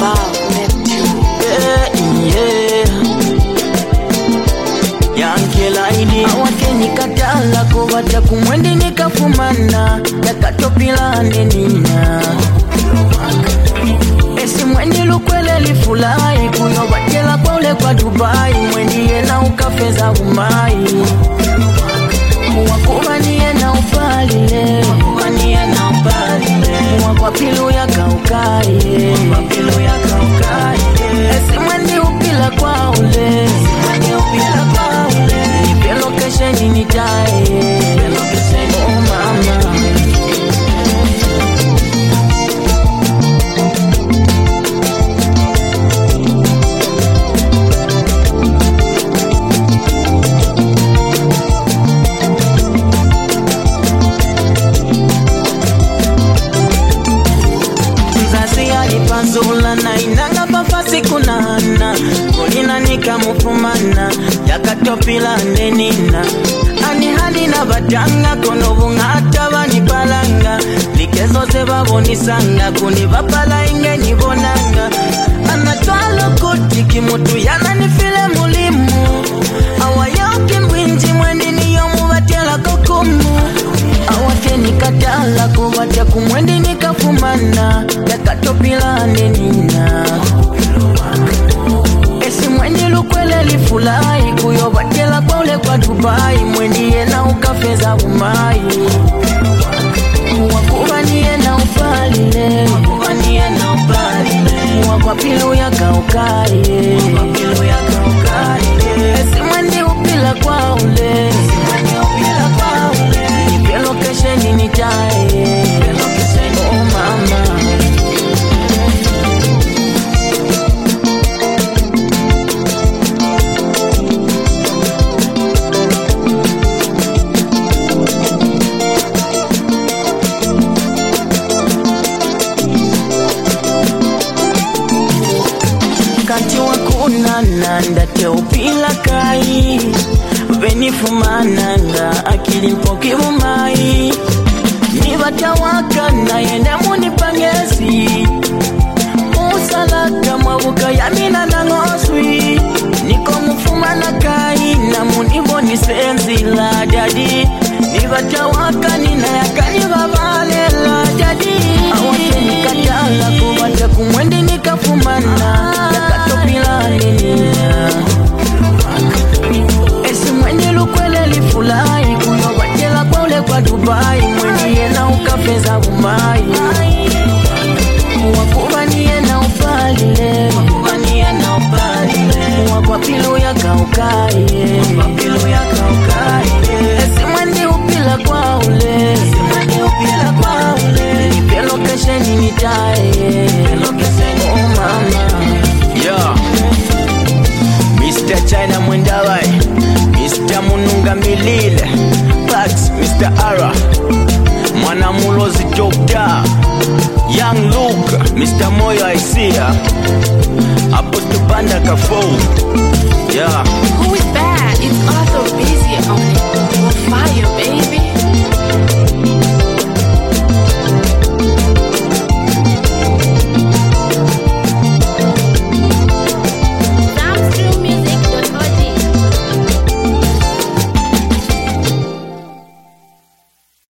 Nikatala kuwacha kumwendi nikafumana yakatopila ndenina esi mwendi lukwele lifulai kuyo watela kwa ule kwa Dubai mwendi yena ukafeza umai wakuwa niyena upalile wakwa pilu ya kaukai esi mwendi upila kwa ule nipe location nitae oh mama mzazi alipanzula na inanga pafasi kunana kulina nikamufumana yakatopila ndenina ani hali na batanga kono bungata banipalanga likezo se babonisanga kunibapala inge nibonanga anatwalo kutiki mutu yana nifile mulimu awayoki mbwinji mwendi niyo mubatela kokumu awate nikatala kubatia kumwendi nikafumana yakatopila ndenina esi mwendi lukwele lifulai kuyo batela kwa ule kwa Dubai mwendi yena ukafeza umai wakuwa niyena upalile wakwa pilu ya kaukai esi mwendi upila kwa ule nipe location nitae oh mama kati wakunana ndate upila kai venifumananga akili mpoki umai nibatawaka na yende munipangezi usalaka mwabuka yamina na ngoswi niko mufumana kai na muniboni senzi la jadi nibatawaka nina yakani babalela jadi awake nikatala kubata kumwendi nikafumana yakatopila nenia esi mwendi lukwele lifulai kuyo watela kwa ule kwa Dubai mwendi yena ukafeza umai wakuwa niyena upalile wakwa pilu ya kaukai esi mwendi upila kwa ule nipe location nitae oh mama yeah. Mr. China Mwendawai, Mr. Mununga Milile, Pax, Mr. Ara, Mwana Mulozi Doctor, Young Luke, Mr. Moyo Isia, Apostle Banda Kafo. Yeah. Who is that? It's Arthur Busy on it. On fire, baby.